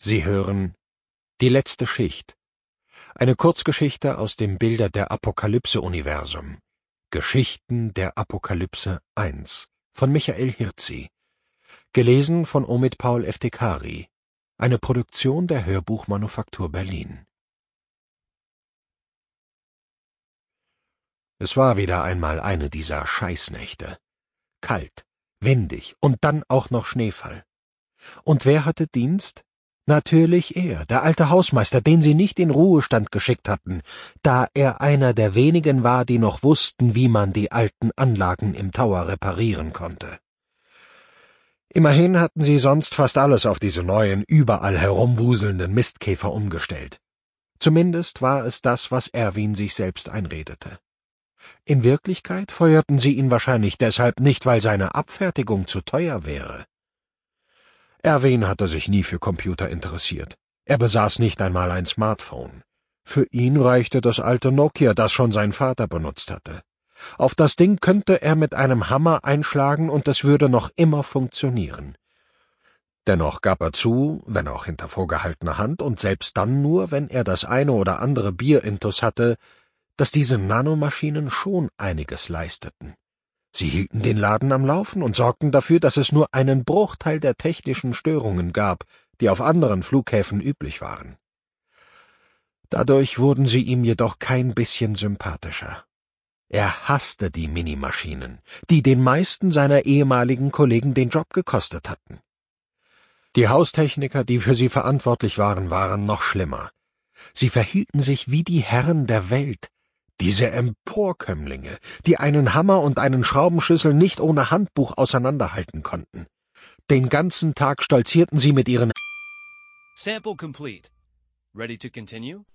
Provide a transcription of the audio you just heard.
Sie hören Die letzte Schicht, eine Kurzgeschichte aus dem Bilder der Apokalypse-Universum. Geschichten der Apokalypse 1 von Michael Hirzi. Gelesen von Omid Paul Eftekhari. Eine Produktion der Hörbuchmanufaktur Berlin. Es war wieder einmal eine dieser Scheißnächte. Kalt, windig und dann auch noch Schneefall. Und wer hatte Dienst? Natürlich er, der alte Hausmeister, den sie nicht in Ruhestand geschickt hatten, da er einer der wenigen war, die noch wussten, wie man die alten Anlagen im Tower reparieren konnte. Immerhin hatten sie sonst fast alles auf diese neuen, überall herumwuselnden Mistkäfer umgestellt. Zumindest war es das, was Erwin sich selbst einredete. In Wirklichkeit feuerten sie ihn wahrscheinlich deshalb nicht, weil seine Abfertigung zu teuer wäre. Erwin hatte sich nie für Computer interessiert. Er besaß nicht einmal ein Smartphone. Für ihn reichte das alte Nokia, das schon sein Vater benutzt hatte. Auf das Ding könnte er mit einem Hammer einschlagen und es würde noch immer funktionieren. Dennoch gab er zu, wenn auch hinter vorgehaltener Hand und selbst dann nur, wenn er das eine oder andere Bierintus hatte, dass diese Nanomaschinen schon einiges leisteten. Sie hielten den Laden am Laufen und sorgten dafür, dass es nur einen Bruchteil der technischen Störungen gab, die auf anderen Flughäfen üblich waren. Dadurch wurden sie ihm jedoch kein bisschen sympathischer. Er hasste die Minimaschinen, die den meisten seiner ehemaligen Kollegen den Job gekostet hatten. Die Haustechniker, die für sie verantwortlich waren, waren noch schlimmer. Sie verhielten sich wie die Herren der Welt, diese Emporkömmlinge, die einen Hammer und einen Schraubenschlüssel nicht ohne Handbuch auseinanderhalten konnten. Den ganzen Tag stolzierten sie mit ihren Sample complete. Ready to continue?